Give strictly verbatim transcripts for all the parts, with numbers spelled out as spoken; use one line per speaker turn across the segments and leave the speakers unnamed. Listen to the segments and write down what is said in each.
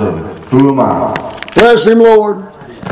of it. Who am I?
Bless Him, Lord.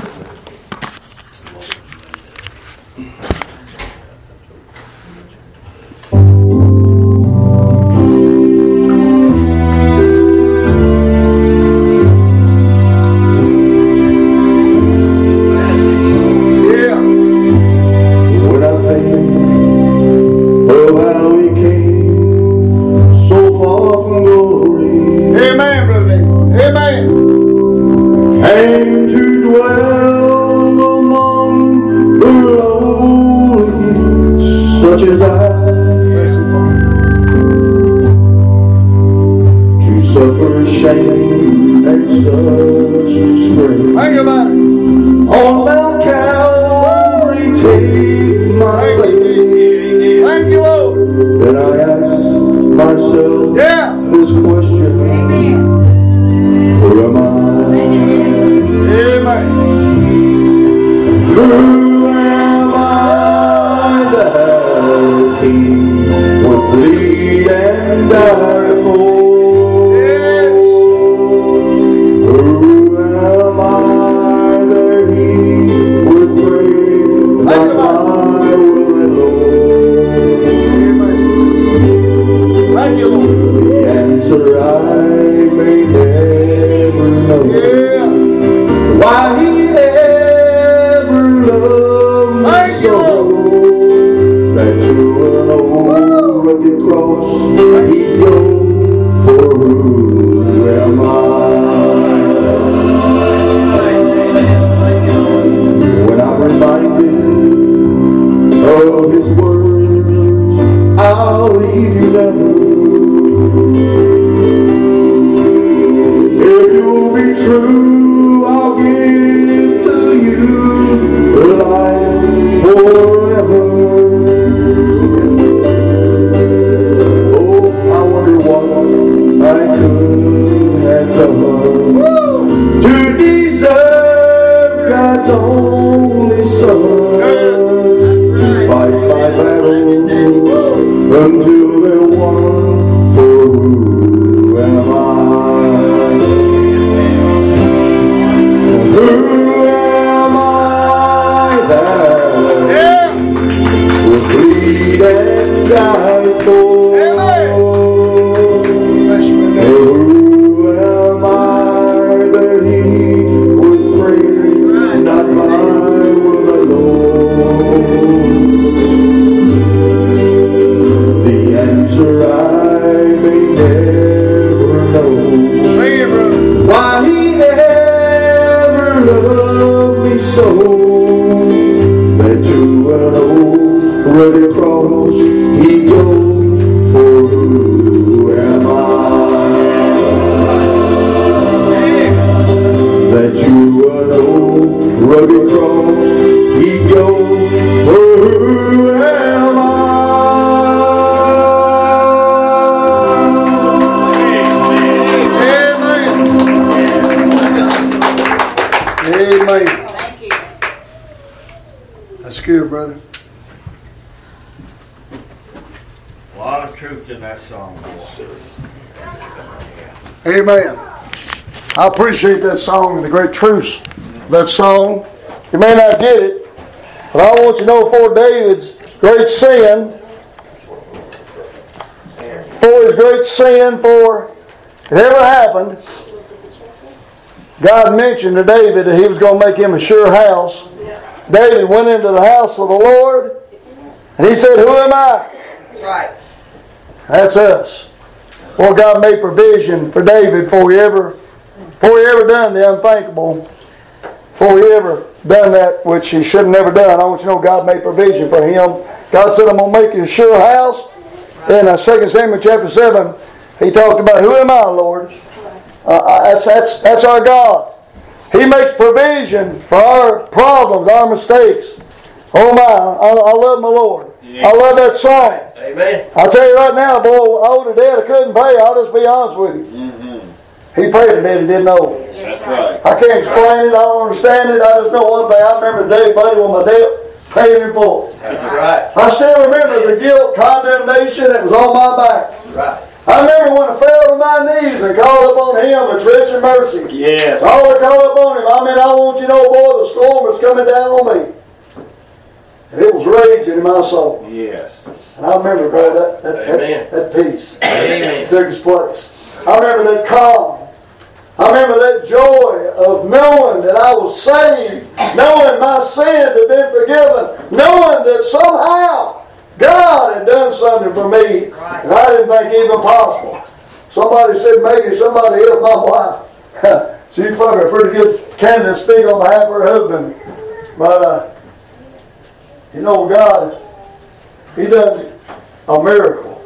Amen. I appreciate that song and the great truths of that song. You may not get it, but I want you to know for David's great sin, for his great sin, for it ever happened, God mentioned to David that He was going to make him a sure house. David went into the house of the Lord and he said, "Who am I?"
That's right.
That's us. Well, God made provision for David before he ever, before he ever done the unthinkable, before he ever done that which he should have never done. I want you to know God made provision for him. God said, "I'm going to make you a sure house." In uh, Second Samuel chapter seven, He talked about, "Who am I, Lord?" Uh, that's, that's, that's our God. He makes provision for our problems, our mistakes. Oh my, I, I love my Lord. Yeah. I love that song.
Amen.
I'll tell you right now, boy, I owed a debt I couldn't pay. I'll just be honest with you. Mm-hmm. He paid the debt he didn't owe.
That's right.
I can't explain it. I don't understand it. I just know one thing. I remember the day, buddy, when my debt paid in full.
That's right.
I still remember the guilt, condemnation that was on my back.
Right.
I I remember when I fell to my knees and called upon Him with rich and mercy.
Yes.
All I called upon Him. I mean, I want you to know, boy, the storm was coming down on me. And it was raging in my soul.
Yes.
And I remember, boy, that, that, that, that peace
Amen.
took its place. I remember that calm. I remember that joy of knowing that I was saved, knowing my sins had been forgiven, knowing that somehow God had done something for me that I didn't think even possible. Somebody said maybe somebody else, my wife. She's probably a pretty good candidate to speak on behalf of her husband. But, uh, you know, God, He does a miracle.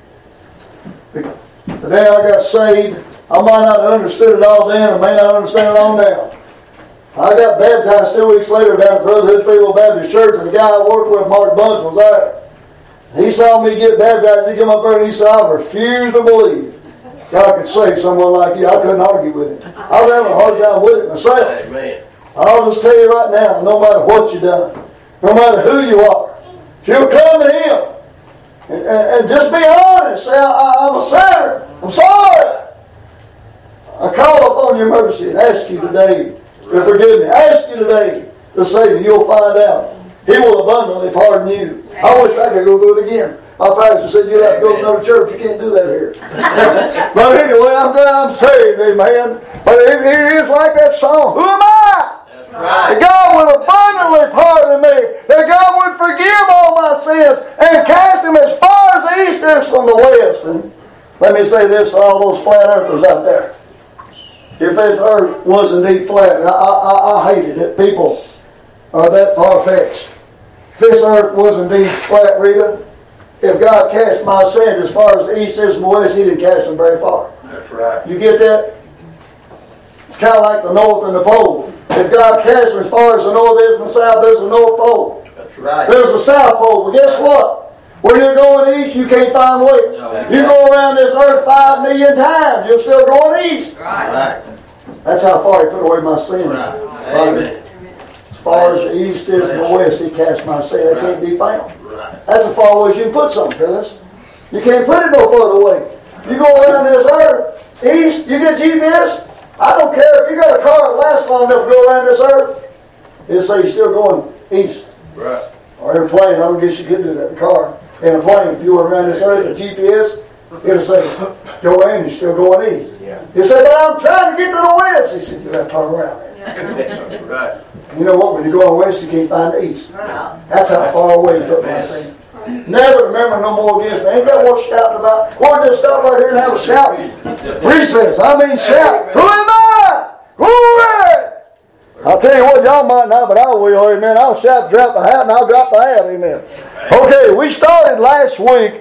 The day I got saved, I might not have understood it all then, I may not understand it all now. I got baptized two weeks later down at Brotherhood Free Will Baptist Church, and the guy I worked with, Mark Bunch, was there. He saw me get baptized. He came up there and he said, I refuse to believe God could save someone like you. I couldn't argue with him. I was having a hard time with it myself.
Amen.
I'll just tell you right now, no matter what you've done, no matter who you are, if you'll come to Him and, and, and just be honest, say, I, I, I'm a sinner. I'm sorry. I call upon your mercy and ask you today to forgive me. Ask you today to save me. You'll find out. He will abundantly pardon you. I wish I could go do it again. My pastor said, you'll have to go to another church. You can't do that here. But anyway, I'm glad I'm saved, amen. But it, it is like that song. Who am I?
That's right.
That God would abundantly pardon me. That God would forgive all my sins and cast them as far as the east is from the west. And let me say this to all those flat earthers out there. If this earth was indeed flat, I, I, I hated it. People are that far-fetched. If this earth was indeed flat, Rita, if God cast my sins as far as the east is from the west, He didn't cast them very far.
That's right.
You get that? It's kind of like the north and the pole. If God cast them as far as the north is from the south, there's a north pole.
That's right.
There's a south pole. But guess what? When you're going east, you can't find west.
No,
you go around this earth five million times, you're still going east.
Right.
That's how far He put away my sins.
Right. Amen.
As far as the east is from the west, He cast my sin. They can't be found.
Right.
That's as far away as you can put something, Phyllis. You can't put it no further away. You go around this earth, east, you get G P S. I don't care if you got a car that lasts long enough to go around this earth. It'll say you're still going east.
Right.
Or in a plane, I don't guess you could do that in a car. In a plane, if you were around this earth, the G P S, it'll say, go in, you're still going east.
Yeah.
You say, but I'm trying to get to the west. He said, you have to turn around there.
Right.
You know what? When you're going west, you can't find the east. That's how far away you put my sin. Never remember no more against me. Ain't that worth shouting about? We'll just stop right here and have a shout. Recess. I mean shout. Who am I? Glory! I'll tell you what, y'all might not, but I will. Amen. I'll shout, drop the hat, and I'll drop the hat. Amen. Okay, we started last week.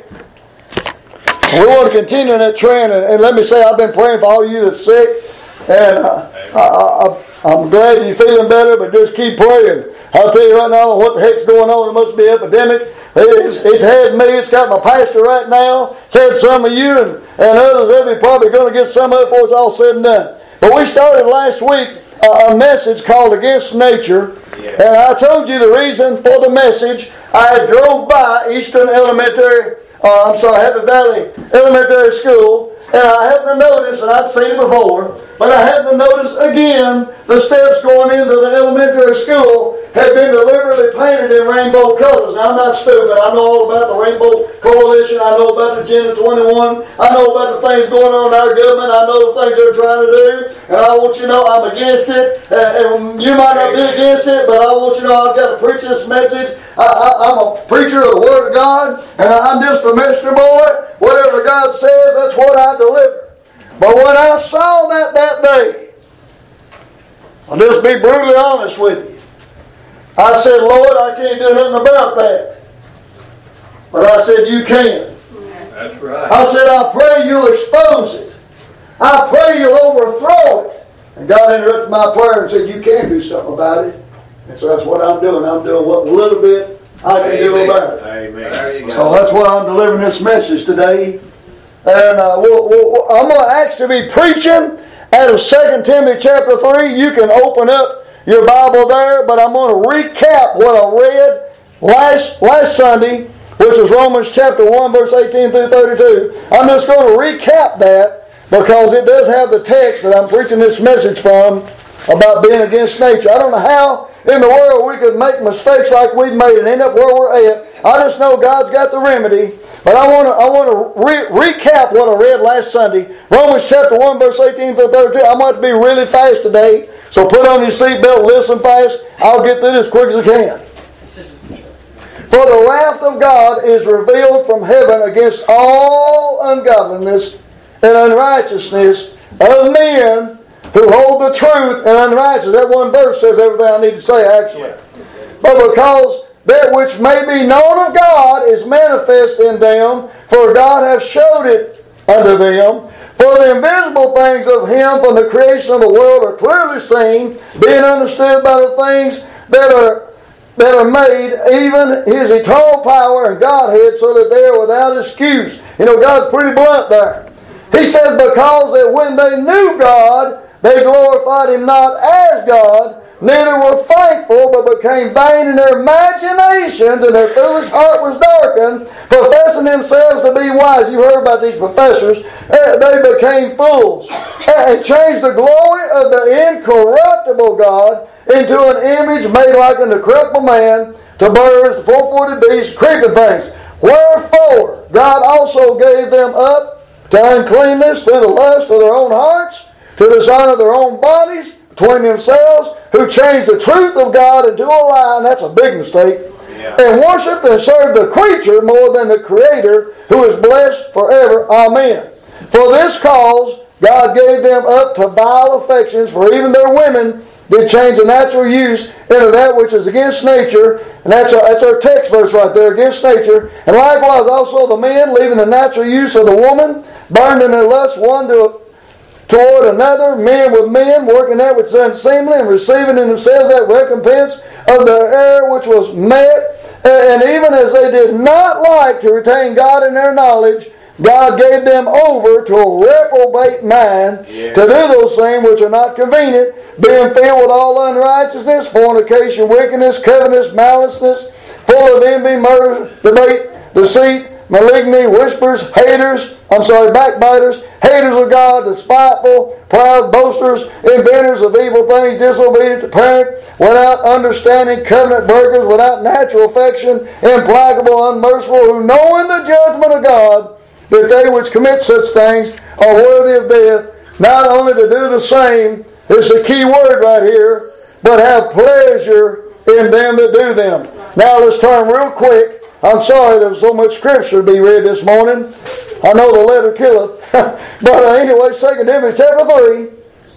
We want to continue that trend. And, and let me say, I've been praying for all of you that's sick. And uh, I, I, I'm glad you're feeling better, but just keep praying. I'll tell you right now what the heck's going on. It must be an epidemic. It's, it's had me. It's got my pastor right now. It's had some of you and, and others. They'll be probably going to get some of it before it's all said and done. But we started last week uh, a message called Against Nature. Yeah. And I told you the reason for the message. I drove by Eastern Elementary, uh, I'm sorry, Happy Valley Elementary School, and I happened to notice, and I'd seen it before, but I happened to notice again the steps going into the elementary school had been deliberately painted in rainbow colors. Now, I'm not stupid. I know all about the Rainbow Coalition. I know about the Agenda twenty-one. I know about the things going on in our government. I know the things they're trying to do. And I want you to know I'm against it. And you might not be against it, but I want you to know I've got to preach this message. I, I, I'm a preacher of the Word of God, and I'm just a messenger boy. Whatever God says, that's what I deliver. But when I saw that that day, I'll just be brutally honest with you. I said, Lord, I can't do nothing about that. But I said, you can.
That's right.
I said, I pray you'll expose it. I pray you'll overthrow it. And God interrupted my prayer and said, you can do something about it. And so that's what I'm doing. I'm doing what little bit I can Amen. do about it.
Amen.
So that's why I'm delivering this message today. And uh, we'll, we'll, I'm going to actually be preaching out of Second Timothy chapter three. You can open up your Bible there, but I'm going to recap what I read last last Sunday which is Romans chapter one, verse eighteen through thirty-two. I'm just going to recap that because it does have the text that I'm preaching this message from about being against nature. I don't know how in the world we could make mistakes like we've made and end up where we're at. I just know God's got the remedy. But I want to I want to re- recap what I read last Sunday. Romans chapter one, verse eighteen through thirty-two. I'm going to be really fast today. So put on your seatbelt, listen fast. I'll get through this as quick as I can. For the wrath of God is revealed from heaven against all ungodliness and unrighteousness of men who hold the truth and unrighteousness. That one verse says everything I need to say, actually. But because that which may be known of God is manifest in them, for God hath showed it unto them. For the invisible things of Him from the creation of the world are clearly seen, being understood by the things that are that are made, even His eternal power and Godhead, so that they are without excuse. You know, God's pretty blunt there. He says, because that when they knew God, they glorified Him not as God, neither were thankful, but became vain in their imaginations, and their foolish heart was darkened, professing themselves to be wise. You heard about these professors. They became fools, and changed the glory of the incorruptible God into an image made like unto corruptible man, to birds, to four-footed beasts, creeping things. Wherefore God also gave them up to uncleanness through the lust of their own hearts, to dishonor their own bodies between themselves, who changed the truth of God into a lie, and that's a big mistake, yeah. and worshiped and served the creature more than the Creator, who is blessed forever. Amen. For this cause God gave them up to vile affections, for even their women did change the natural use into that which is against nature. And that's our, that's our text verse right there, against nature. And likewise also the men, leaving the natural use of the woman, burned in their lust one to, toward another, men with men, working that which is unseemly, and receiving in themselves that recompense of their error which was met. And even as they did not like to retain God in their knowledge, God gave them over to a reprobate mind, yeah. to do those things which are not convenient, being filled with all unrighteousness, fornication, wickedness, covetousness, maliceness, full of envy, murder, debate, deceit, malignity, whispers, haters, I'm sorry, backbiters, haters of God, despiteful, proud, boasters, inventors of evil things, disobedient to parent, without understanding, covenant breakers, without natural affection, implacable, unmerciful, who knowing the judgment of God, that they which commit such things are worthy of death, not only to do the same, it's a key word right here, but have pleasure in them that do them. Now let's turn real quick. I'm sorry there's so much scripture to be read this morning. I know the letter killeth. But uh, anyway, Second Timothy chapter three.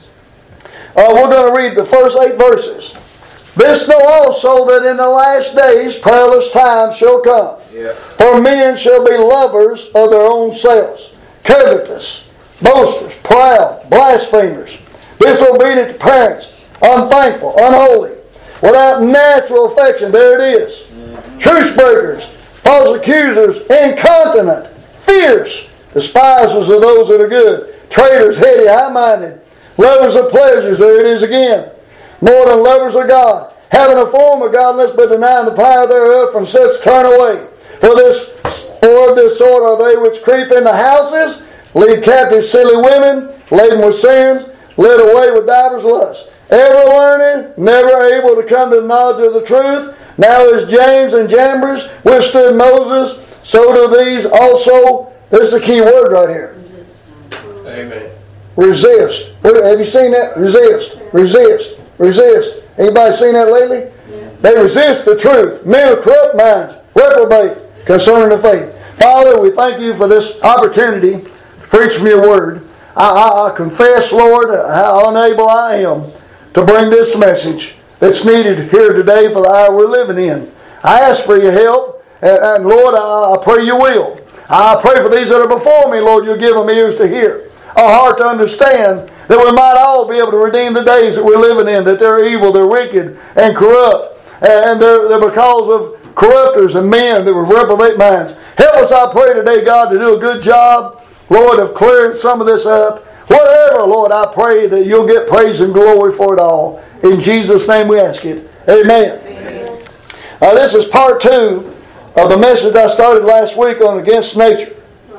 Uh, we're going to read the first eight verses. This know also that in the last days perilous times shall come. Yeah. For men shall be lovers of their own selves, covetous, boasters, proud, blasphemers, disobedient to parents, unthankful, unholy, without natural affection. There it is. Mm-hmm. Truce breakers, false accusers, incontinent, fierce, despisers of those that are good, traitors, heady, high-minded, lovers of pleasures. There it is again. More than lovers of God, having a form of godliness, but denying the power thereof. From such turn away. For this, for of this sort are they which creep into houses, lead captive silly women, laden with sins, led away with divers lusts, ever learning, never able to come to the knowledge of the truth. Now as James and Jambres withstood Moses, so do these also. This is a key word right here.
Amen.
Resist. Have you seen that? Resist. Resist. Resist. Anybody seen that lately? Yeah. They resist the truth. Men of corrupt minds, reprobate concerning the faith. Father, we thank you for this opportunity to preach from your word. I, I, I confess, Lord, how unable I am to bring this message that's needed here today for the hour we're living in. I ask for your help, and, and Lord, I, I pray you will. I pray for these that are before me, Lord, you'll give them ears to hear, a heart to understand, that we might all be able to redeem the days that we're living in, that they're evil, they're wicked, and corrupt, and they're, they're because of corrupters and men that were reprobate minds. Help us, I pray today, God, to do a good job, Lord, of clearing some of this up. Whatever, Lord, I pray that you'll get praise and glory for it all. In Jesus' name we ask it. Amen. Amen. Uh, this is part two of the message I started last week on Against Nature.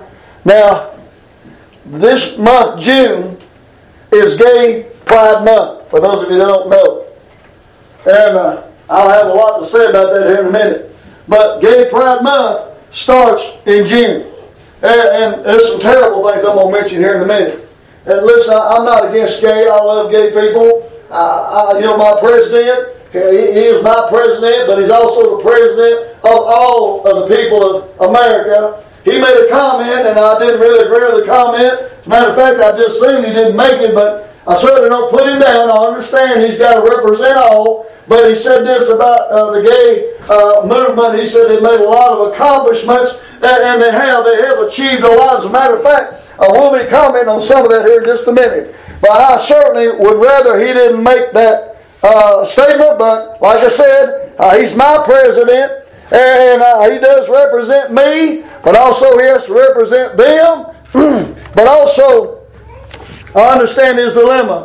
Now, this month, June, is Gay Pride Month, for those of you that don't know. And uh, I'll have a lot to say about that here in a minute. But Gay Pride Month starts in June. And, and there's some terrible things I'm going to mention here in a minute. And listen, I'm not against gay. I love gay people. Uh, I, you know, my president, he, he is my president, but he's also the president of all of the people of America. He made a comment, and I didn't really agree with the comment. As a matter of fact, I just assumed he didn't make it, but I certainly don't put him down. I understand he's got to represent all. But he said this about uh, the gay uh, movement. He said they made a lot of accomplishments, and, and they have. They have achieved a lot. As a matter of fact, I will be commenting on some of that here in just a minute. But I certainly would rather he didn't make that uh, statement. But like I said, uh, he's my president, and uh, he does represent me, but also he has to represent them. But also, I understand his dilemma.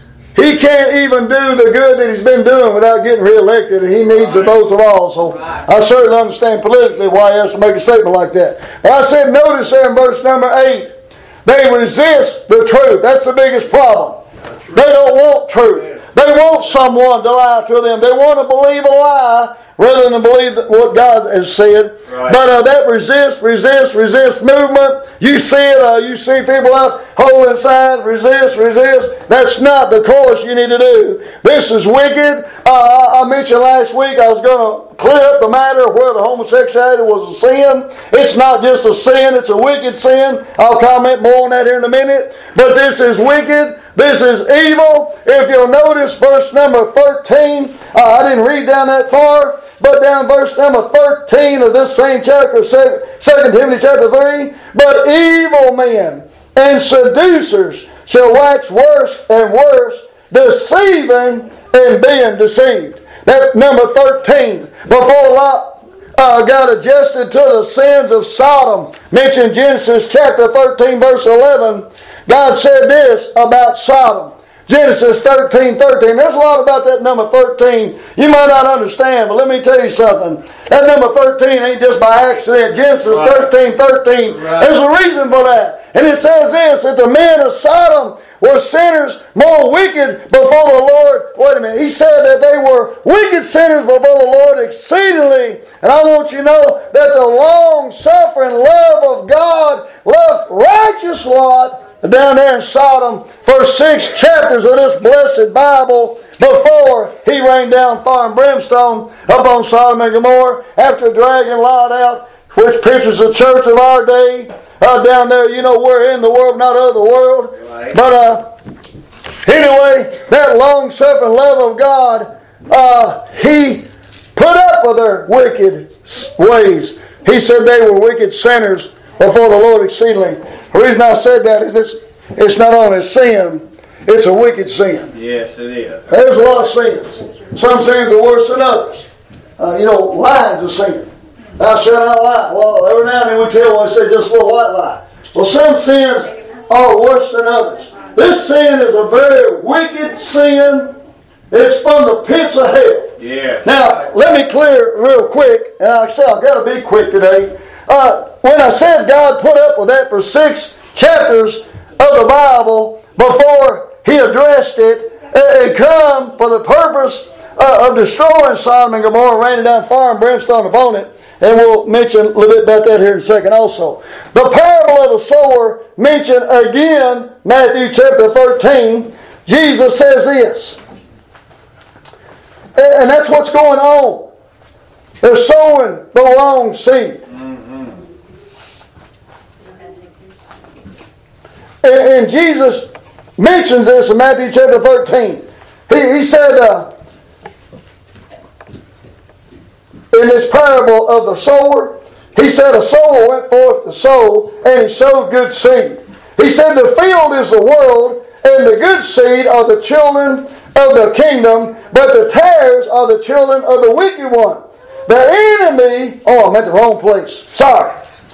He can't even do the good that he's been doing without getting reelected, and he needs the votes of all. So I certainly understand politically why he has to make a statement like that. But I said, notice there in verse number eight, they resist the truth. That's the biggest problem. They don't want truth. They want someone to lie to them. They want to believe a lie rather than believe what God has said. Right. But uh, that resist, resist, resist movement, you see it, uh, you see people out holding signs, resist, resist. That's not the course you need to do. This is wicked. Uh, I mentioned last week I was going to clear up the matter of whether homosexuality was a sin. It's not just a sin, it's a wicked sin. I'll comment more on that here in a minute. But this is wicked. This is evil. If you'll notice verse number thirteen, uh, I didn't read down that far, but down verse number thirteen of this same chapter, Second Timothy chapter three, but evil men and seducers shall wax worse and worse, deceiving and being deceived. That number thirteen, before Lot uh, got adjusted to the sins of Sodom, mentioned Genesis chapter thirteen verse eleven, God said this about Sodom. Genesis thirteen thirteen. There's a lot about that number thirteen you might not understand, but let me tell you something. That number thirteen ain't just by accident. Genesis right. thirteen thirteen. Right. There's a reason for that. And it says this, that the men of Sodom were sinners more wicked before the Lord. Wait a minute. He said that they were wicked sinners before the Lord exceedingly. And I want you to know that the long-suffering love of God left righteous Lot down there in Sodom for six chapters of this blessed Bible before he rained down fire and brimstone upon Sodom and Gomorrah after dragging Lot out, which pictures the church of our day. Uh, down there, you know, we're in the world, not of the world. Right. But uh, anyway, that long-suffering love of God, uh, He put up with their wicked ways. He said they were wicked sinners before the Lord exceedingly. The reason I said that is it's, it's not only a sin, it's a wicked sin.
Yes, it is.
There's a lot of sins. Some sins are worse than others. Uh, you know, lying's a sin. Thou shalt not lie. Well, every now and then we tell one, say just a little white lie. Well, some sins are worse than others. This sin is a very wicked sin. It's from the pits of hell.
Yeah.
Now, let me clear real quick, and like I said, I've got to be quick today. Uh, when I said God put up with that for six chapters of the Bible before He addressed it, it come for the purpose uh, of destroying Sodom and Gomorrah, raining down fire and brimstone upon it. And we'll mention a little bit about that here in a second also. The parable of the sower mentioned again, Matthew chapter thirteen. Jesus says this. And that's what's going on. They're sowing the wrong seed. Mm-hmm. And, and Jesus mentions this in Matthew chapter thirteen. He, he said... Uh, In this parable of the sower, he said a sower went forth to sow, and he sowed good seed. He said the field is the world, and the good seed are the children of the kingdom, but the tares are the children of the wicked one. The enemy, oh, I'm at the wrong place. Sorry.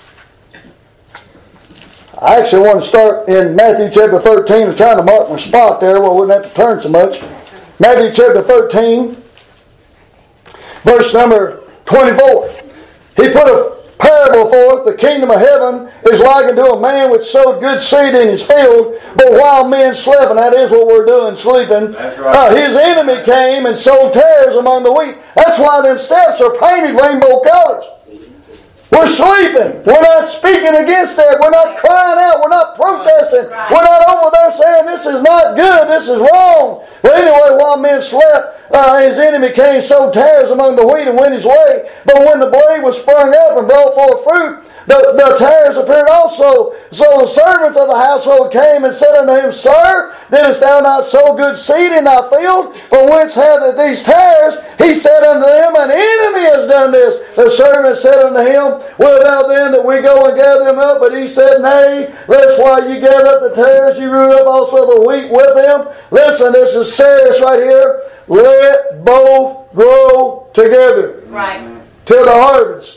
I actually want to start in Matthew chapter thirteen. I was trying to mark my spot there where I wouldn't have to turn so much. Matthew chapter thirteen, verse number twenty-four. he put a parable forth. The kingdom of heaven is likened to a man which sowed good seed in his field, but while men slept, and that is what we're doing, sleeping,
That's right.
uh, his enemy came and sowed tares among the wheat. That's why them steps are painted rainbow colors. We're sleeping. We're not speaking against that. We're not crying out. We're not protesting. We're not over there saying this is not good, this is wrong. But anyway, while men slept, uh, his enemy came, sowed tares among the wheat, and went his way. But when the blade was sprung up and brought forth fruit, the, the tares appeared also. So the servants of the household came and said unto him, Sir, didst thou not sow good seed in thy field? From whence have these tares? He said unto them, An enemy has done this. The servant said unto him, Wilt thou then that we go and gather them up? But he said, Nay, lest while you gather up the tares, you root up also the wheat with them. Listen, this is serious right here. Let both grow together.
Right.
Till the harvest.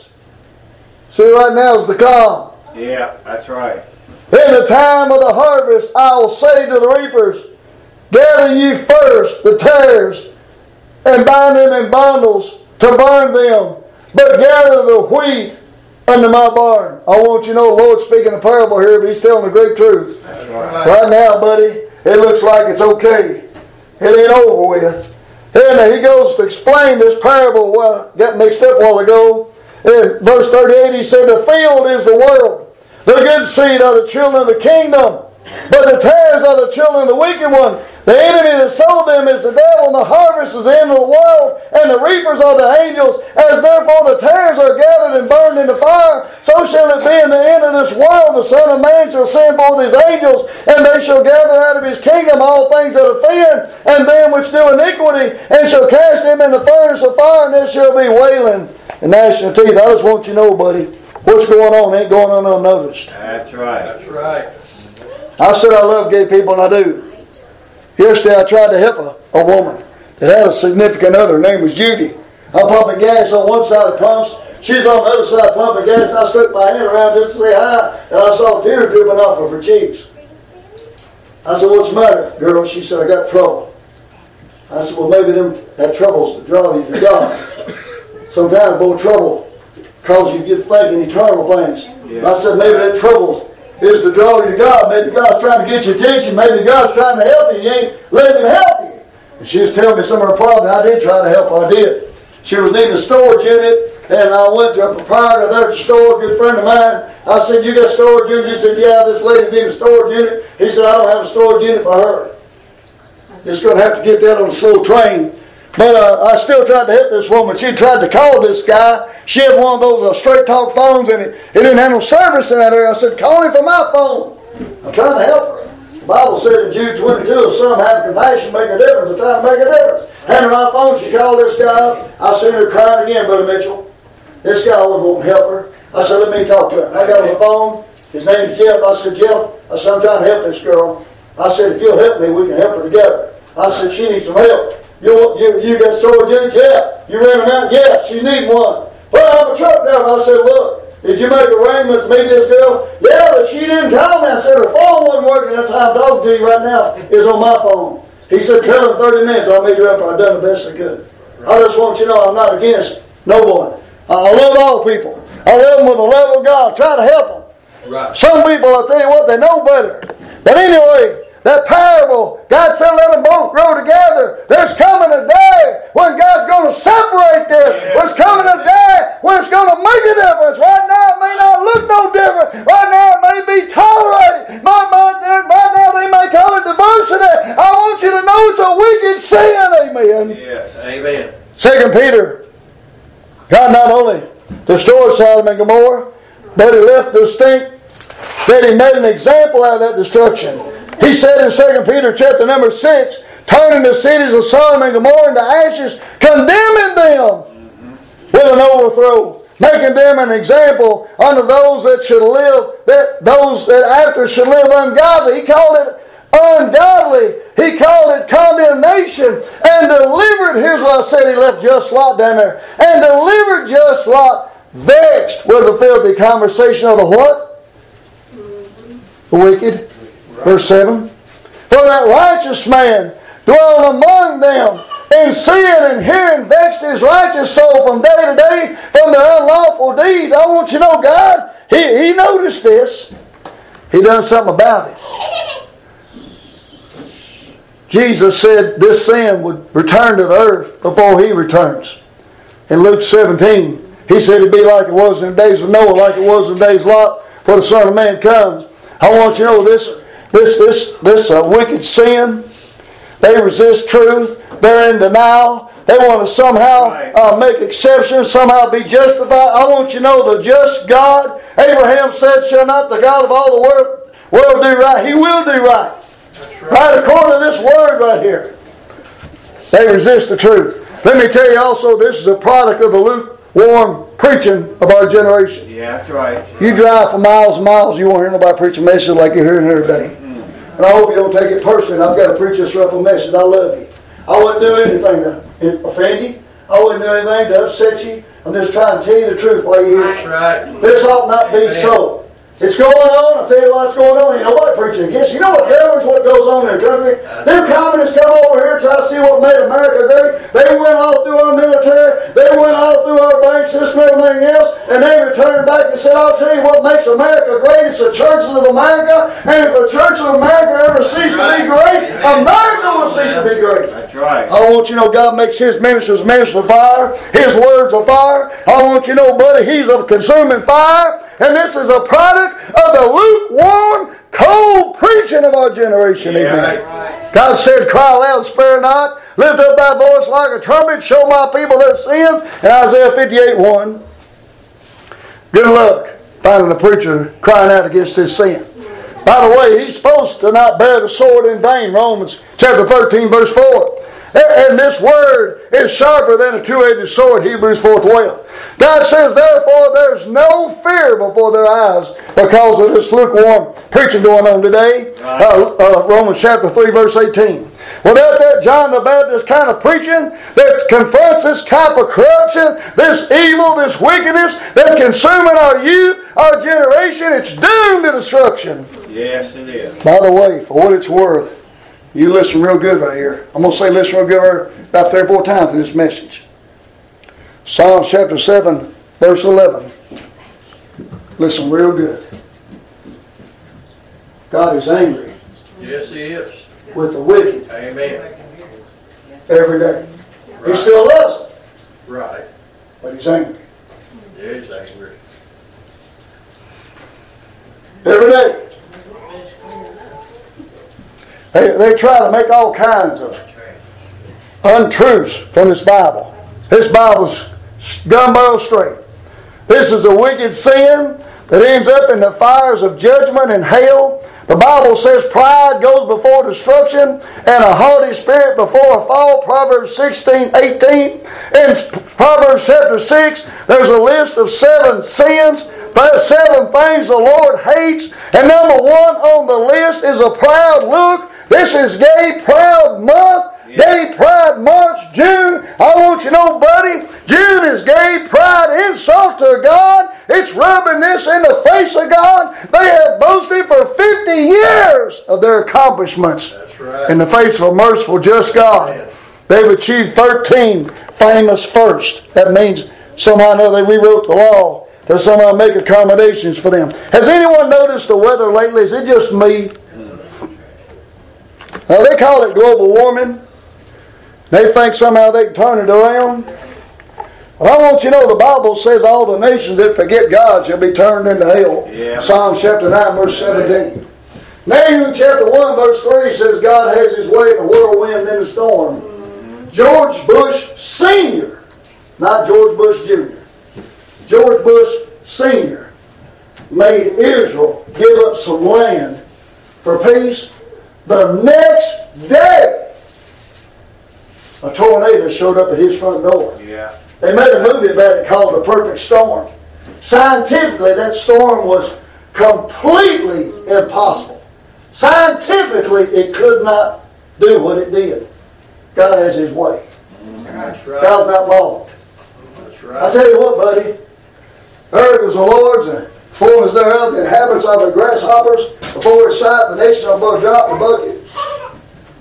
See, right now is the calm.
Yeah, that's right.
In the time of the harvest, I will say to the reapers, Gather ye first the tares, and bind them in bundles to burn them, but gather the wheat under my barn. I want you to know the Lord's speaking a parable here, but He's telling the great truth.
That's right.
Right now, buddy, it looks like it's okay. It ain't over with. And He goes to explain this parable. Well, got mixed up a while ago. In verse thirty-eight, He said, The field is the world. The good seed are the children of the kingdom, but the tares are the children of the wicked one. The enemy that sowed them is the devil, and the harvest is the end of the world, and the reapers are the angels. As therefore the tares are gathered and burned in the fire, so shall it be in the end of this world. The Son of Man shall send forth His angels, and they shall gather out of His kingdom all things that offend, and them which do iniquity, and shall cast them in the furnace of fire, and there shall be wailing and gnashing of teeth. I just want you to know, buddy, what's going on ain't going on unnoticed.
That's right.
That's right.
I said I love gay people, and I do. Yesterday I tried to help a, a woman that had a significant other. Her name was Judy. I'm pumping gas on one side of the pumps. She's on the other side pumping gas, and I stuck my hand around just to say hi, and I saw tears dripping off of her cheeks. I said, What's the matter, girl? She said, I got trouble. I said, Well, maybe them that trouble's to draw you to God. Sometimes, boy, trouble causes you to get thinking eternal things. Yeah. I said, maybe that trouble is to draw you to God. Maybe God's trying to get your attention. Maybe God's trying to help you. You ain't letting Him help you. And she was telling me some of her problems. I did try to help her. I did. She was needing a storage unit, and I went to a proprietor there at the store, a good friend of mine. I said, You got a storage unit? He said, Yeah, this lady needs a storage unit. He said, I don't have a storage unit for her. Just going to have to get that on a slow train. But uh, I still tried to help this woman. She tried to call this guy. She had one of those uh, straight talk phones, and it, it didn't have no service in that area. I said, Call him from my phone. I'm trying to help her. The Bible said in Jude twenty-two, if some have compassion, make a difference. I'm trying to make a difference. Hand her my phone. She called this guy up. I seen her crying again, Brother Mitchell. This guy wouldn't help her. I said, Let me talk to him. I got on the phone. His name's Jeff. I said, Jeff, I said, I'm trying to help this girl. I said, If you'll help me, we can help her together. I said, She needs some help. You, you, you got storage units? Yeah. You rent them out? Yeah. She need one. Well, I have a truck driver. I said, Look, did you make arrangements to meet this girl? Yeah, but she didn't call me. I said, her phone wasn't working. That's how I'm talking to you right now. It's on my phone. He said, Tell her thirty minutes. I'll meet her up. I've done the best I could. I just want you to know I'm not against no one. I love all people. I love them with the love of God. Try to help them.
Right.
Some people, I'll tell you what, they know better. But anyway, that parable, God said let them both grow together. There's coming a day when God's going to separate this. There's coming a day when it's going to make a difference. Right now it may not look no different. Right now it may be tolerated. Right now they may call it diversity. I want you to know it's a wicked sin. Amen.
Yes.
Amen.
Second Peter, God not only destroyed Sodom and Gomorrah, but He left distinct that He made an example out of that destruction. He said in Second Peter chapter number six, turning the cities of Sodom and Gomorrah into ashes, condemning them with an overthrow, making them an example unto those that should live, that those that after should live ungodly. He called it ungodly. He called it condemnation, and delivered, here's what I said, He left just Lot down there, and delivered just Lot vexed with the filthy conversation of the what? The wicked. Verse seven. For that righteous man dwelling among them in sin and hearing vexed his righteous soul from day to day from their unlawful deeds. I want you to know God, He, he noticed this. He done something about it. Jesus said this sin would return to the earth before He returns. In Luke seventeen, He said it'd be like it was in the days of Noah, like it was in the days of Lot, before the Son of Man comes. I want you to know this, this, this, this uh, wicked sin. They resist truth. They're in denial. They want to somehow uh, make exceptions, somehow be justified. I want you to know the just God. Abraham said, shall not the God of all the world, world do right? He will do right. Right. Right according to this word right here. They resist the truth. Let me tell you also, this is a product of the lukewarm preaching of our generation.
Yeah, that's right.
You drive for miles and miles, you won't hear nobody preach a message like you're hearing here today. And I hope you don't take it personally. I've got to preach this rough message. I love you. I wouldn't do anything to offend you. I wouldn't do anything to upset you. I'm just trying to tell you the truth while you're here.
That's right.
This ought not be so. It's going on. I'll tell you what's going on. Ain't nobody preaching against. You know what governs what goes on in the country? Them communists come over here and try to see what made America great. They went all through our military. They went all through our bank system and everything else. And they returned back and said, I'll tell you what makes America great. It's the churches of America. And if the church of America ever cease to be great, America will cease to be great.
That's right.
I want you to know God makes His ministers ministers of fire. His words of fire. I want you to know, buddy, He's a consuming fire. And this is a product of the lukewarm, cold preaching of our generation.
Yeah,
Amen.
right.
God said, cry loud, spare not. Lift up thy voice like a trumpet. Show my people their sins. In Isaiah fifty-eight one. Good luck finding a preacher crying out against his sin. By the way, he's supposed to not bear the sword in vain. Romans chapter thirteen verse four. And this word is sharper than a two-edged sword. Hebrews four twelve. God says, therefore, there's no fear before their eyes because of this lukewarm preaching going on today. Uh, uh, Romans chapter three, verse eighteen. Without that John the Baptist kind of preaching that confronts this type of corruption, this evil, this wickedness that's consuming our youth, our generation, it's doomed to destruction.
Yes, it is.
By the way, for what it's worth, you listen real good right here. I'm going to say listen real good about three or four times in this message. Psalms chapter seven, verse eleven. Listen real good. God is angry.
Yes, He is.
With the wicked.
Amen.
Every day.
Right.
He still loves them.
Right.
But He's angry.
Yeah, He's angry.
Every day. They, they try to make all kinds of untruths from this Bible. This Bible's gun barrel straight. This is a wicked sin that ends up in the fires of judgment and hell. The Bible says pride goes before destruction and a haughty spirit before a fall. Proverbs sixteen eighteen. In Proverbs chapter six, there's a list of seven sins. Seven things the Lord hates. And number one on the list is a proud look. This is Gay Proud Month. Yeah. Gay Pride March, June. I want you to know, buddy, June is Gay Pride insult to God. It's rubbing this in the face of God. They have boasted for fifty years of their accomplishments.
That's right.
In the face of a merciful, just God. Yeah. They've achieved thirteen famous firsts. That means somehow or another they rewrote the law to somehow make accommodations for them. Has anyone noticed the weather lately? Is it just me? Now they call it global warming. They think somehow they can turn it around. But I want you to know the Bible says all the nations that forget God shall be turned into hell. Yeah. Psalms chapter nine verse seventeen. Nahum chapter one verse three says God has His way in the whirlwind and in the storm. Mm-hmm. George Bush Senior, not George Bush Junior George Bush Senior made Israel give up some land for peace. The next day, a tornado showed up at his front door.
Yeah.
They made a movie about it called The Perfect Storm. Scientifically, that storm was completely impossible. Scientifically, it could not do what it did. God has His way.
That's right.
God's not long.
That's right.
I tell you what, buddy. Earth is the Lord's, and fullness thereof, the inhabitants of the grasshoppers. Before His sight, the nations are both drop the bucket.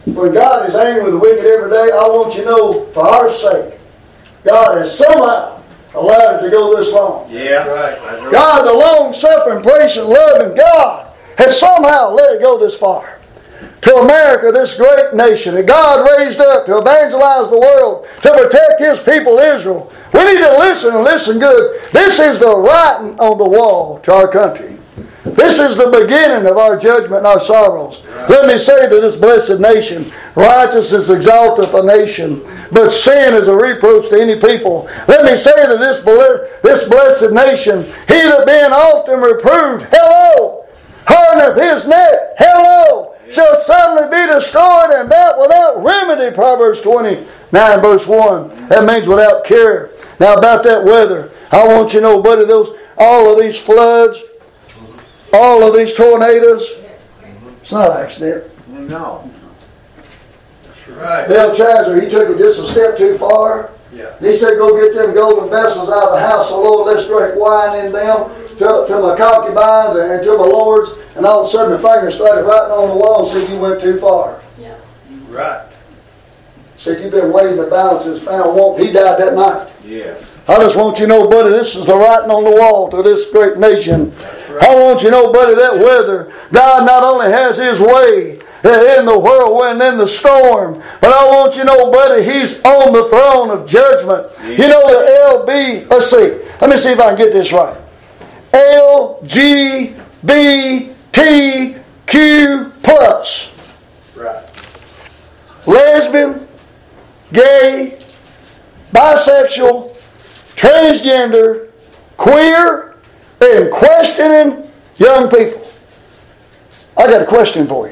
when God is angry with the wicked every day, I want you to know, for our sake, God has somehow allowed it to go this long.
Yeah. Right. That's right.
God, the long-suffering, patient, loving God, has somehow let it go this far. To America, this great nation that God raised up to evangelize the world, to protect His people Israel. We need to listen and listen good. This is the writing on the wall to our country. This is the beginning of our judgment and our sorrows. Right. Let me say to this blessed nation, righteousness exalteth a nation, but sin is a reproach to any people. Let me say to this, this blessed nation, he that being often reproved, hello, hardeneth his neck, hello, shall suddenly be destroyed, and that without remedy. Proverbs twenty-nine verse one. That means without care. Now about that weather, I want you to know, buddy, those all of these floods, all of these tornadoes, it's not an accident.
No. That's right.
Bill Chazer, he took it just a step too far.
Yeah.
He said, go get them golden vessels out of the house, so Lord, let's drink wine in them to, to my concubines and to my lords. And all of a sudden the finger started writing on the wall and said, you went too far.
Yeah. Right.
Said, you've been weighing the balances, found want. He died that night.
Yeah.
I just want you to know, buddy, this is the writing on the wall to this great nation.
That's right.
I want you to know, buddy, that weather, God not only has His way in the whirlwind, in the storm, but I want you to know, buddy, He's on the throne of judgment. Yeah. You know the L B, let's see, let me see if I can get this right. L G B T Q plus.
Right.
Lesbian, gay, bisexual, transgender, queer, and questioning young people. I got a question for you.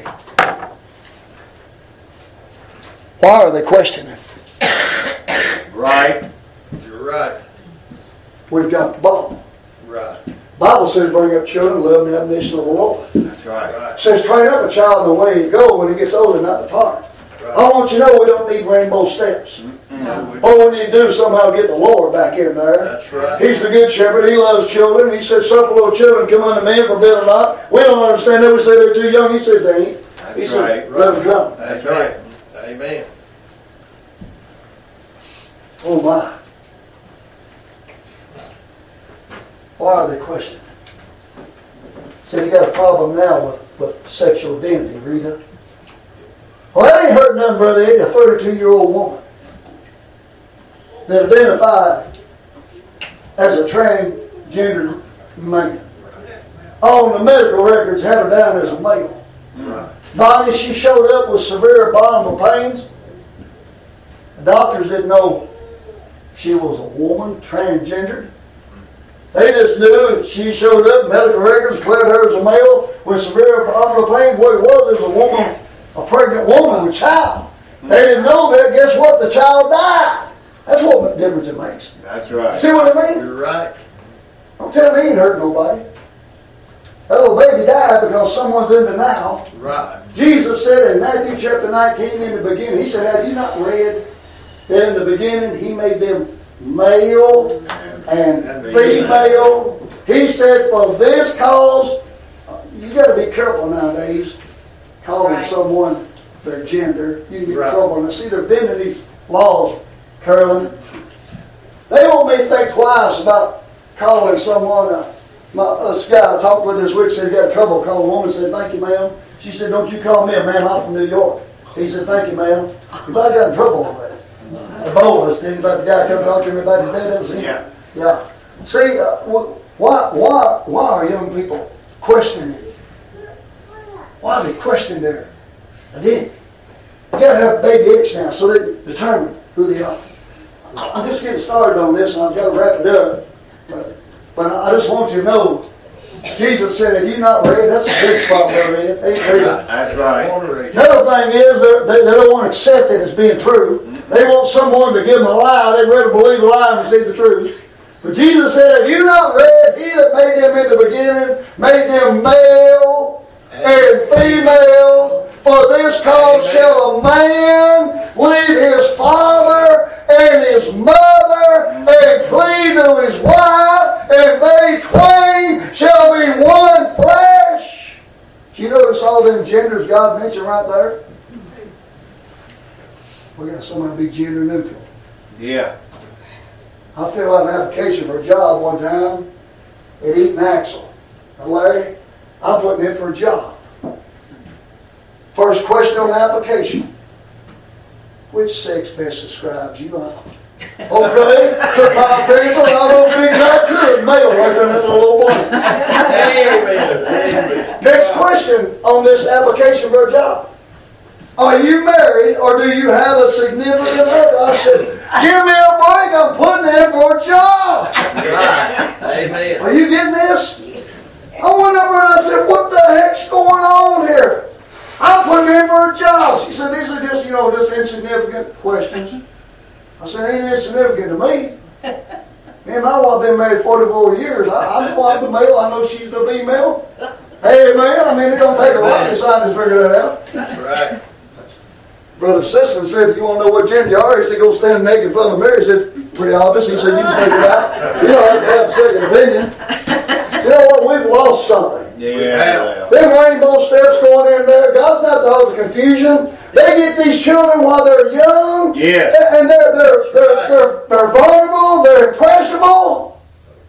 Why are they questioning?
Right. You're right.
We've got the ball.
Right.
The Bible says bring up children, love and admonition of the Lord.
That's right.
It says train up a child in the way he go, when he gets older, not depart. Right. I want you to know we don't need rainbow steps. Mm-hmm. All we need to do is somehow get the Lord back in there.
That's right.
He's the good shepherd. He loves children. He says, suffer little children come unto me, forbid them not. We don't understand that. We say they're too young. He says they ain't.
That's
he
right.
said, let them come.
That's right. Amen.
Oh my. Why are they questioning? Said you got a problem now with, with sexual identity, Rita. Well, that ain't hurt nothing, Brother Eddie, a thirty-two-year-old woman that identified as a transgender man. On the medical records had her down as a male.
Right.
Finally, she showed up with severe abdominal pains. The doctors didn't know she was a woman, transgendered. They just knew she showed up, medical records declared her as a male with severe abdominal pain. What it was, it was a woman, a pregnant woman with child. They didn't know that. Guess what? The child died. That's what difference it makes.
That's right.
See what I mean?
You're right.
Don't tell me it ain't hurt nobody. That little baby died because someone's in denial.
Right.
Jesus said in Matthew chapter nineteen, in the beginning, He said, have you not read that in the beginning He made them male and female? He said, for this cause, you got to be careful nowadays calling right. someone their gender. You can get right. in trouble. Now see, there's been these laws, Carolyn. They want me to think twice about calling someone. Uh, my, this guy I talked with this week said he got in trouble calling a woman. Said, thank you, ma'am. She said, don't you call me a man. I'm from New York. He said, thank you, ma'am. Everybody got in trouble already. Ebola, did about the guy come talk to me about his dad? That was him. Yeah. Yeah. See, uh, why, why, why are young people questioning it? Why are they questioning their identity? You got to have baby X now so they can determine who they are. I'm just getting started on this, and I've got to wrap it up. But, but I just want you to know, Jesus said, "Have you not read?" That's a big problem, Ain't read.
That's right.
Another thing is, they, they don't want to accept it as being true. They want someone to give them a lie. They'd rather believe a lie and receive the truth. But Jesus said, have you not read, He that made them in the beginning, made them male and female? For this cause shall a man leave his father and his mother and cleave to his wife, and they twain shall be one flesh. Do you notice all them genders God mentioned right there? yeah, somebody be gender neutral.
Yeah.
I filled out an application for a job one time at Eaton Axle. Now, Larry, I'm putting in for a job. First question on the application. Which sex best describes you? Okay, took my appraisal and I wrote things I could. Male right there in that little boy.
Amen. Amen.
Next question on this application for a job. Are you married or do you have a significant other? I said, give me a break, I'm putting in for a job.
Right. Amen.
Are you getting this? I went over and I said, what the heck's going on here? I'm putting in for a job. She said, these are just, you know, just insignificant questions. I said, ain't insignificant to me. Me and my wife been married forty-four years. I, I know I'm the male. I know she's the female. Hey, man, I mean, it don't take a rocket scientist to figure that out.
That's right.
Brother Sisson said, if you want to know what gender you are, he said, go stand naked in front of the mirror. He said, pretty obvious. He said, you can figure it out. You don't have to have a second opinion. You know what? We've lost something.
Yeah.
Them rainbow steps going in there, God's not the cause of confusion. They get these children while they're young.
Yeah.
And they're, they're, they're, they're, they're vulnerable, they're impressionable.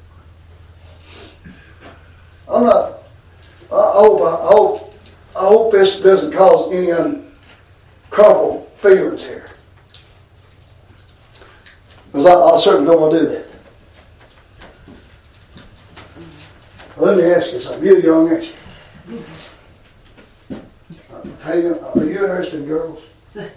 I'm not, I hope, I hope, I hope this doesn't cause any uncomfortable feelings here. Because I, I certainly don't want to do that. Well, let me ask you something. You're young, ain't you? Hagen, are you interested in girls? Well,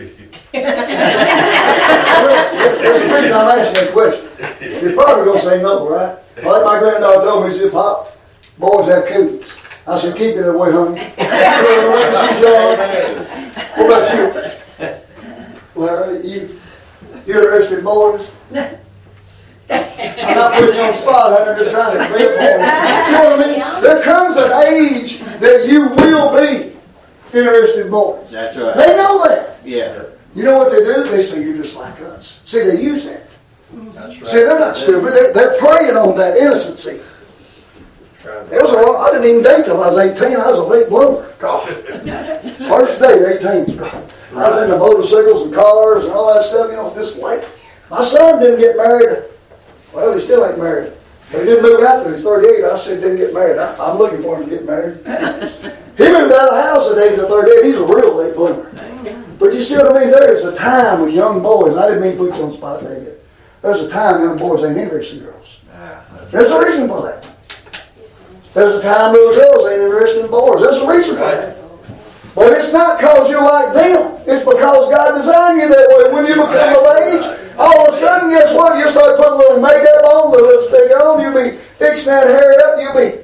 there's a reason I'm asking that question. You're probably going to say no, right? Like my granddaughter told me, she said, Pop, boys have cooties. I said, keep it that way, honey. She's young. What about you? Larry, you, you're interested in boys? I'm not putting you on the spot, I'm just trying to clear for you. See what I mean? There comes an age that you will be interested in boys.
That's right.
They know that.
Yeah.
You know what they do? They say, you're just like us. See, they use that.
That's right.
See, they're not stupid. They're, they're preying on that innocency. It was a long, I didn't even date till I was eighteen. I was a late bloomer. God. First date, eighteen. I was into motorcycles and cars and all that stuff, you know, just late. My son didn't get married. Well, he still ain't married. But he didn't move out till he's thirty-eight. I said, didn't get married. I, I'm looking for him to get married. He moved out of the house at age of thirty-eight. He's a real late bloomer. But you see what I mean? There is a time when young boys, and I didn't mean to put you on the spot, David. There's a time young boys ain't interested in girls. There's a reason for that. There's a time little girls ain't interested in boys. There's a reason for that. But it's not because you're like them. It's because God designed you that way. When you become of age, all of a sudden, guess what? You start putting a little makeup on, a little lipstick on, you'll be fixing that hair up, you'll be...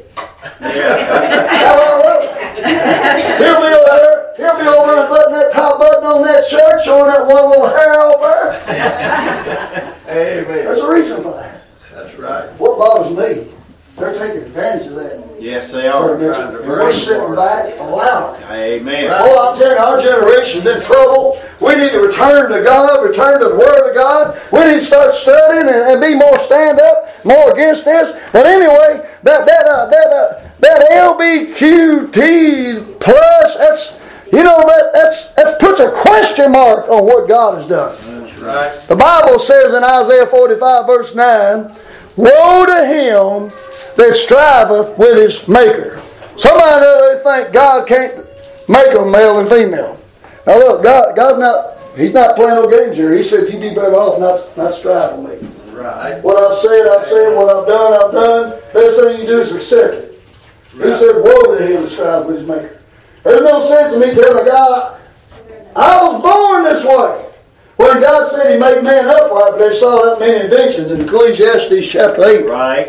He'll be over there, he'll be over there buttoning that top button on that shirt, showing that one little hair over there.
Amen.
There's a reason for that.
That's right.
What bothers me, they're taking advantage of that.
Yes, they are.
And we're sitting back allowing it.
Amen.
Oh, I'm telling you, our generation's in trouble. We need to return to God, return to the Word of God. We need to start studying and, and be more stand up, more against this. But anyway, that that uh, that uh, that L G B T plus, that's you know that that's that puts a question mark on what God has done.
That's right.
The Bible says in Isaiah forty-five verse nine, "Woe to him that striveth with his maker." Somebody they think God can't make them male and female. Now look, God, God's not, He's not playing no games here. He said, you be better off not, not striving with me.
Right.
What I've said, I've said. What I've done, I've done. Best thing you do is accept it. Right. He said, woe to him that strives with his maker. There's no sense in me telling God, I was born this way. When God said He made man upright, but they saw that many inventions in Ecclesiastes chapter eight.
Right.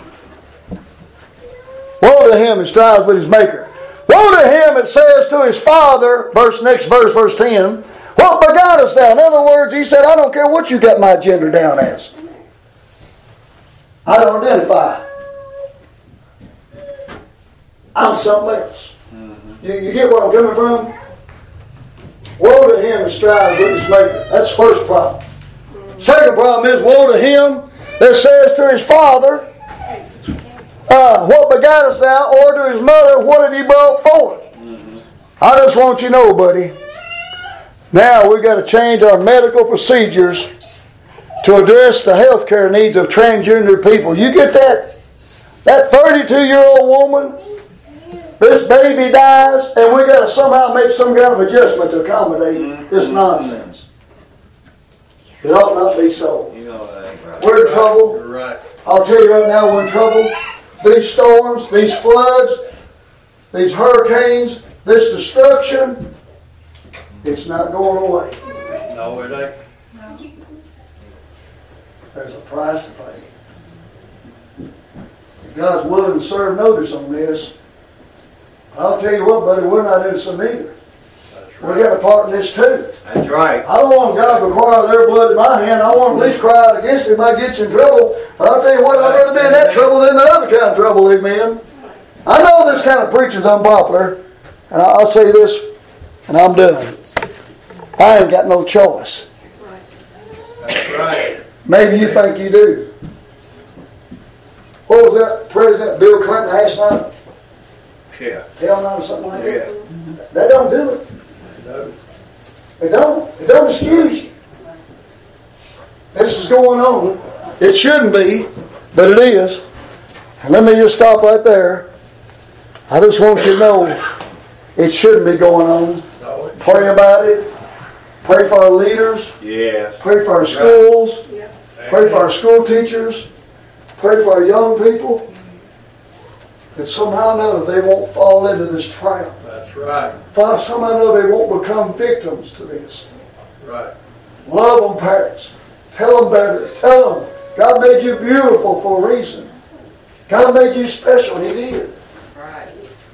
Woe to him that strives with his maker. Woe to him that says to his father, verse next verse, verse ten, what begottest thou? In other words, he said, I don't care what you got my gender down as. I don't identify. I'm something else. Mm-hmm. You, you get where I'm coming from? Woe to him that strives with his maker. That's the first problem. Second problem is, woe to him that says to his father, Uh, what begottest thou, or to his mother, what had he brought forth? Mm-hmm. I just want you to know, buddy, Now we've got to change our medical procedures to address the health care needs of transgender people. You get that? That thirty-two-year-old woman, this baby dies, and we got to somehow make some kind of adjustment to accommodate this nonsense. It ought not be so.
You know that ain't right.
We're in trouble.
You're right.
I'll tell you right now, we're in trouble. These storms, these floods, these hurricanes, this destruction, it's not going away.
No, it ain't.
There's a price to pay. If God's willing to serve notice on this, I'll tell you what, buddy, we're not innocent either.
That's
We
right.
got a part in this too.
That's right.
I don't want God to require their blood in my hand. I want to at least cry out against it. It might get you in trouble. But I'll tell you what, I'd rather be in that trouble than the other kind of trouble, amen. I know this kind of preaching's unpopular, and I'll say this, and I'm done. I ain't got no choice.
That's right.
Maybe you think you do. What was that President Bill Clinton last night?
Yeah.
Hell night or something like
Yeah.
that? That don't do it.
No.
It don't. It don't excuse you. This is going on. It shouldn't be, but it is. And let me just stop right there. I just want you to know it shouldn't be going on.
No, it
Pray about it. Pray for our leaders.
Yes.
Pray for our schools.
shouldn't.
Pray for our school teachers. Pray for our young people. That somehow or another they won't fall into this trap.
That's right.
Somehow or another they won't become victims to this.
Right.
Love them, parents. Tell them better. Tell them God made you beautiful for a reason. God made you special, and He did.
Right.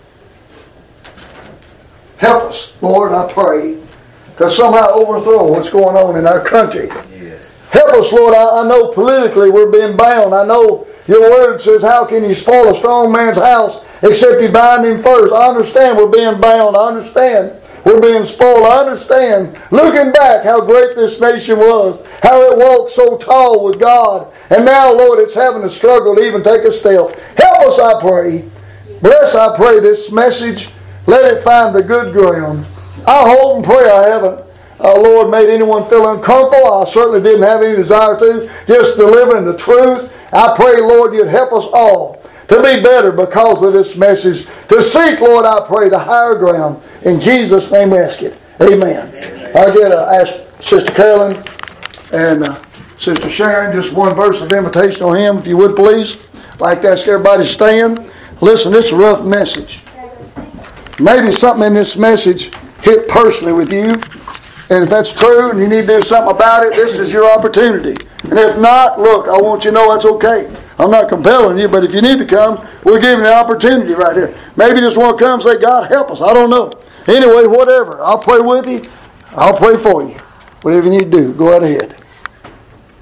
Help us, Lord, I pray, to somehow overthrow what's going on in our country.
Yes.
Help us, Lord. I, I know politically we're being bound. I know your word says, how can you spoil a strong man's house except you bind him first? I understand we're being bound. I understand we're being spoiled. I understand, looking back, how great this nation was, how it walked so tall with God. And now, Lord, it's having to struggle to even take a step. Help us, I pray. Bless, I pray, this message. Let it find the good ground. I hope and pray I haven't, uh, Lord, made anyone feel uncomfortable. I certainly didn't have any desire to. Just delivering the truth. I pray, Lord, you'd help us all to be better because of this message. To seek, Lord, I pray, the higher ground. In Jesus' name we ask it. Amen. Amen. I get uh, ask Sister Carolyn and uh, Sister Sharon just one verse of invitation on him, if you would, please. I'd like to ask everybody to stand. Listen, this is a rough message. Maybe something in this message hit personally with you. And if that's true and you need to do something about it, this is your opportunity. And if not, look, I want you to know that's okay. I'm not compelling you, but if you need to come, we're giving you an opportunity right here. Maybe you just want to come and say, God, help us. I don't know. Anyway, whatever. I'll pray with you. I'll pray for you. Whatever you need to do, go right ahead.